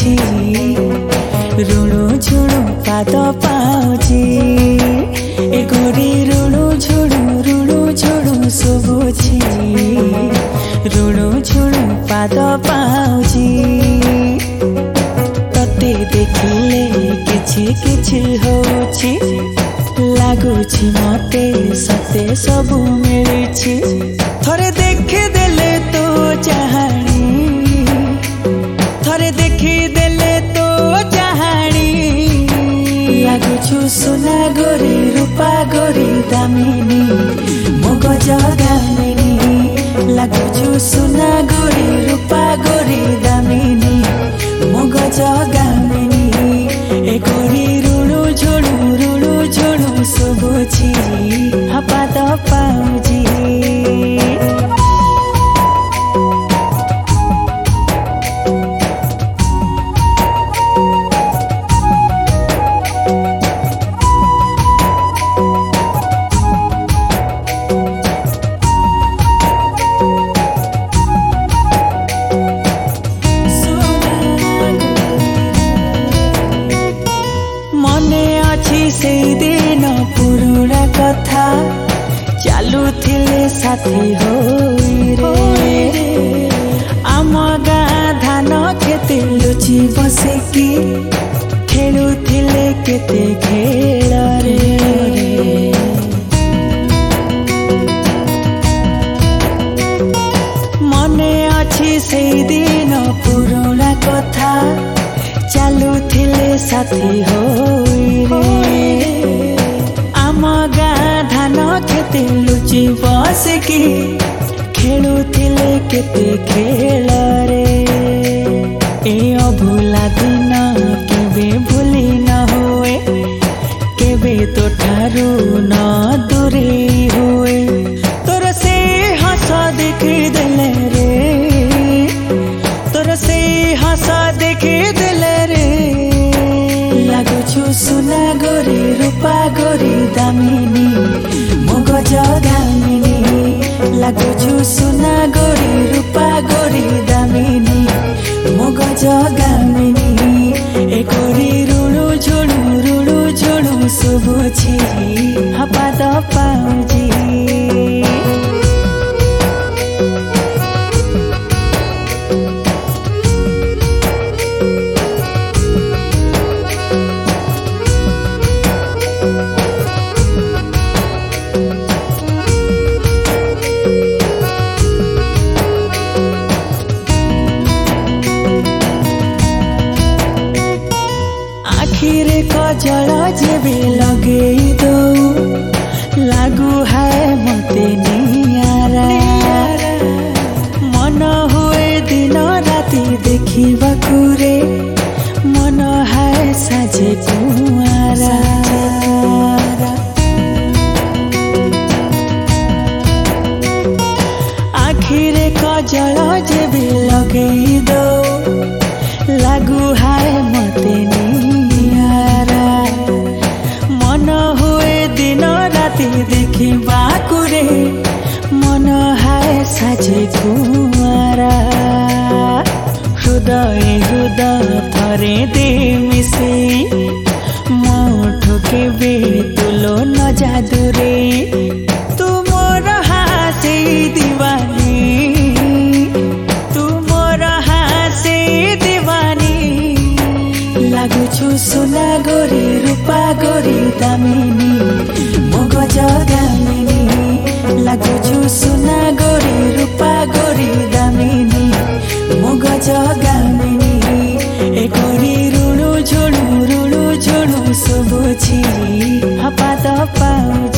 ଶୁଭୁଛି ରୁଣୁ ଝୁଣୁ ପାଦ ପାଉଛି ଏ ଗୋରି ରୁଣୁ ଝୁଣୁ ଶୁଭୁଛି ରୁଣୁ ଝୁଣୁ ପାଦ ପାଉଛି ତତେ ଦେଖିଲେ କିଛି କିଛି ହଉଛି ଲାଗୁଛି ମତେ ସତେ ସବୁ ମିଳିଛି ଥରେ ଦେଖିଦେଲେ ତୋ ଚାହାଣୀ ଥରେ ଦେଖିଦେଲେ ତୋ ଚାହାଣୀ ଲାଗୁଛୁ ସୁନା ଗୋରି ରୂପା ଗୋରି ଦାମିନୀ ମୋ ଗଜଗାମିନୀ ଲାଗୁଛୁ ସୁନା ଗୋରି ରୂପା ଗୋରି ଦାମିନୀ ମୋ ଗଜଗାମିନୀ ଏ ଗୋରି ରୁଣୁ ଝୁଣୁ ଶୁଭୁଛି ପାଦ ପାଉଛି ସେଇ ଦିନ ପୁରୁଣା କଥା ଚାଲୁଥିଲେ ସାଥୀ ହୋଇ ରେ ଆମ ଗାଁ ଧାନ କ୍ଷେତେ ଲୁଚି ବସିକି ଖେଳୁଥିଲେ କେତେ ଖେଳରେ ମନେ ଅଛି ସେଇ ଦିନ ପୁରୁଣା କଥା ଚାଲୁଥିଲେ ସାଥୀ ହୋଇ ରେ ଆମ ଗାଁ ଧାନ କ୍ଷେତେ ଲୁଚି ବସିକି ଖେଳୁଥିଲେ କେତେ ଖେଳରେ ଏ ଅଭୁଲା ଦିନ କେବେ ଭୁଲି ନ ହୁଏ କେବେ ତୋ ଠାରୁ ନ ଦୂରେଇ ହୁଏ ତୋର ସେ ହସ ଦେଖିଦେଲେ ରେ ତୋର ସେ ହସ ଦେଖିଦେଲେ ରେ ଲାଗୁଛୁ ସୁନା ଗୋରି ରୂପା ଗୋରି ଦାମିନୀ ମୋ ଗଜଗାମିନୀ ଲାଗୁଛୁ ସୁନା ଗୋରି ରୂପା ଗୋରି ଦାମିନୀ ମୋ ଗଜଗାମିନୀ ଏ ଗୋରି ରୁଣୁ ଝୁଣୁ ଶୁଭୁଛି ପାଦ ପାଉଛି आखिरे कजल जेबे लगेई दऊ लागू है मते नियारा मन हुए दिन राति देखिबाकू रे मन है साजे कुआरा आखिरे कजल जेबे लगेई दऊ लागू है मते मन हुए दिन राति देखिबाकू रे मन है साजे कुआरा हृदय थरे दे मिसे मोठो केबे तुलो न जादुरे तू मोर हासे दीवानी तू मोर हासे दीवानी लाଗୁଛୁ ସୁନା ଗୋରି ରୂପା ଗୋରି ଦାମିନୀ ମୋ ଗଜଗାମିନୀ ଲାଗୁଛୁ ସୁନା ଗୋରି ରୂପା ଗୋରି ଦାମିନୀ ମୋ ଗଜଗାମିନୀ ଏ ଗୋରି ରୁଣୁ ଝୁଣୁ ଶୁଭୁଛି ପାଦ ପାଉଛି